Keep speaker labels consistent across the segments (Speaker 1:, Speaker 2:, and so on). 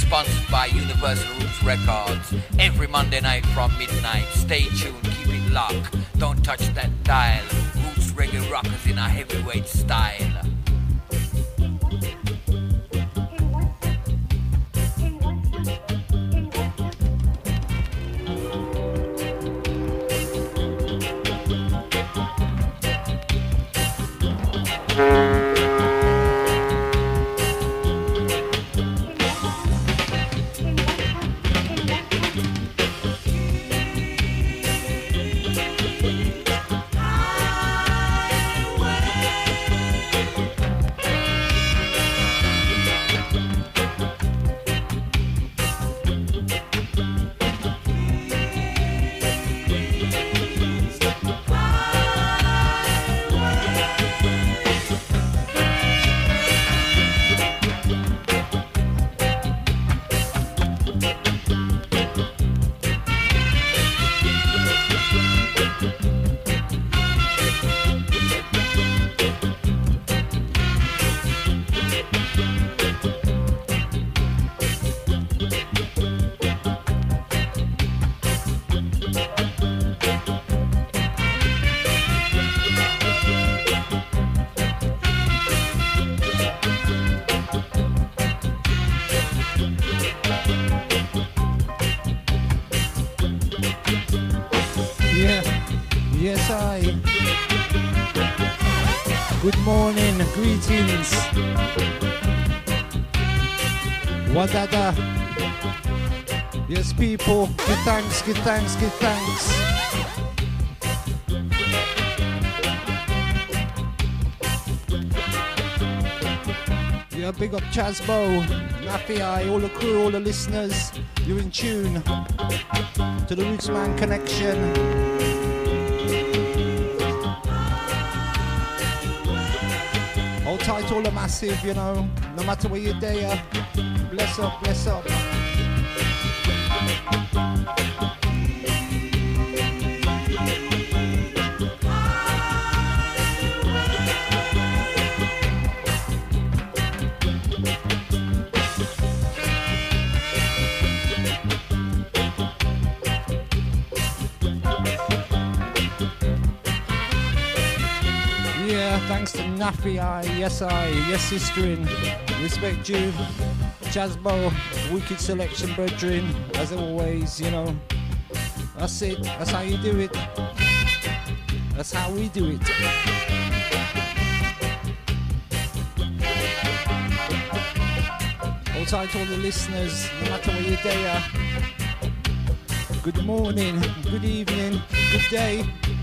Speaker 1: Sponsored by Universal Roots Records. Every Monday night from midnight. Stay tuned, keep it locked. Don't touch that dial. Roots reggae rockers in a heavyweight style.
Speaker 2: Good morning, greetings. Wadada. Yes, people, give thanks, give thanks, give thanks. Yeah, big up Chazbo, Nafi, all the crew, all the listeners. You're in tune to the Rootsman Connection. Hold tight, all the massive, you know, no matter where you're there. Bless up, bless up. Thanks to Nafi, yes sisterin, respect you, Chazbo, wicked selection brethren, as always, you know, that's it, that's how you do it, that's how we do it. Hold tight all the listeners, no matter where you're there, good morning, good evening, good day.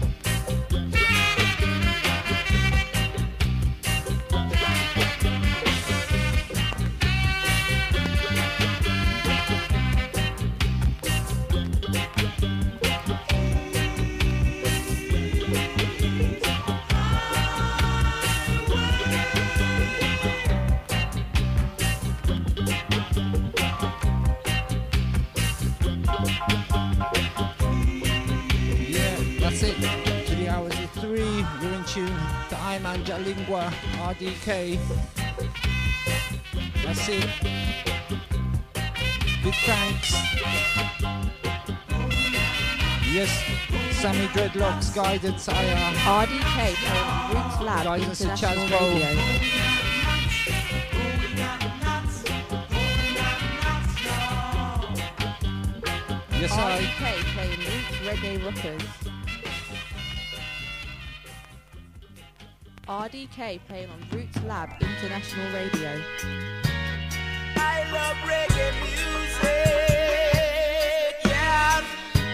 Speaker 2: Lingua, RDK. That's it. Big thanks. Yes, Sammy Dreadlocks, Guidance,
Speaker 3: RDK from Roots Lab
Speaker 2: Guidance
Speaker 3: International Radio.
Speaker 2: Yes,
Speaker 3: RDK playing Roots Reggae Rockers. RDK playing on Roots Lab International Radio.
Speaker 4: I love reggae music, yeah.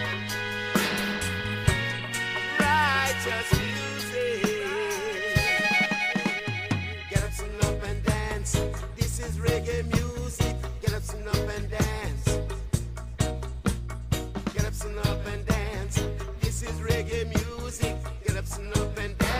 Speaker 4: Righteous music. Get up, stand up and dance. This is reggae music. Get up, stand up and dance. Get up, stand up and dance. This is reggae music. Get up, stand up and dance.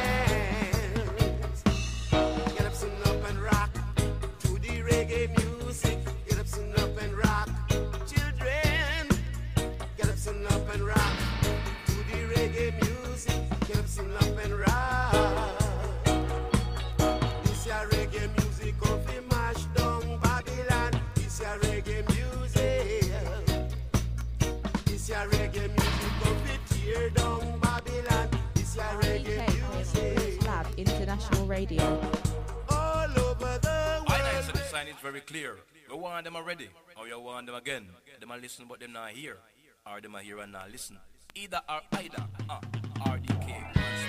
Speaker 4: Reggae music.
Speaker 3: Radio.
Speaker 4: all over the
Speaker 5: I know,
Speaker 4: world.
Speaker 5: so the sign is very clear. You want them already, or you want them again. Them a listen, but them not hear, or them a hear and not listen. Either or either. RDK.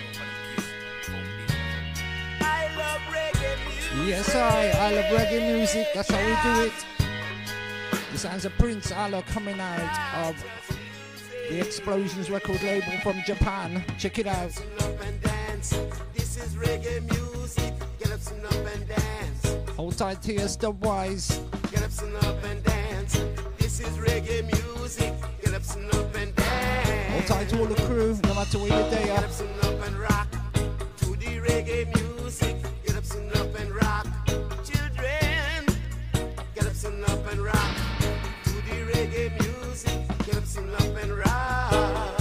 Speaker 4: I love reggae music.
Speaker 2: Yes, I love reggae music. That's how we do it. The sounds of Prince Allah coming out of the Explosions record label from Japan. Check it out.
Speaker 4: Up and dance. This is reggae music. Get up, stand up and dance.
Speaker 2: Hold tight to your Stubwise.
Speaker 4: Get up, stand up and dance. This is reggae music. Get up, stand up and dance.
Speaker 2: Hold tight to all the crew, no matter where your day
Speaker 4: Get
Speaker 2: are.
Speaker 4: up, stand up and rock to the reggae music. Get up, stand up and rock. Children, get up, stand up and rock to the reggae music. Get up, stand up and rock.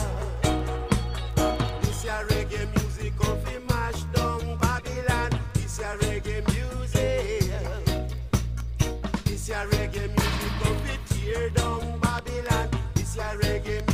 Speaker 4: This ya reggae music of the mash down Babylon. This ya reggae music. This ya reggae music of the tear down Babylon. This ya reggae music.